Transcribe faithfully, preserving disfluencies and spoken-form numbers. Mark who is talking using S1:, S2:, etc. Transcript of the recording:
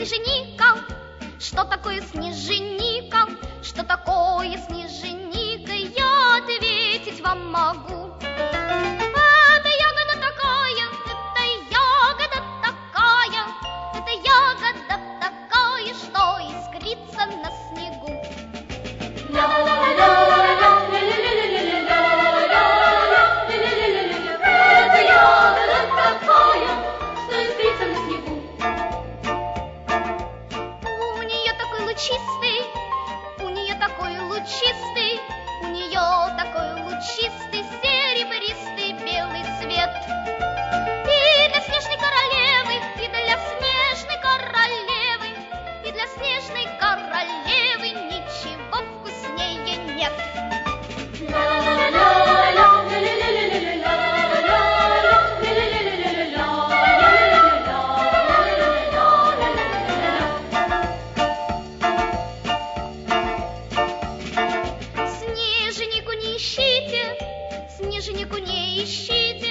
S1: снеженика? Что такое снеженика? Что такое снеженика? Я ответить вам могу. Это ягода такая, это ягода такая, это ягода такая, что искрится на снегу. Это ягода такая, что искрится на снегу. У нее такой лучистый, у нее такой лучистый, у нее такой лучистый, серебристый белый цвет. И для снежной королевы, и для снежной королевы, и для снежной королевы ничего вкуснее нет. Снеженику не ищите, снеженику не ищите,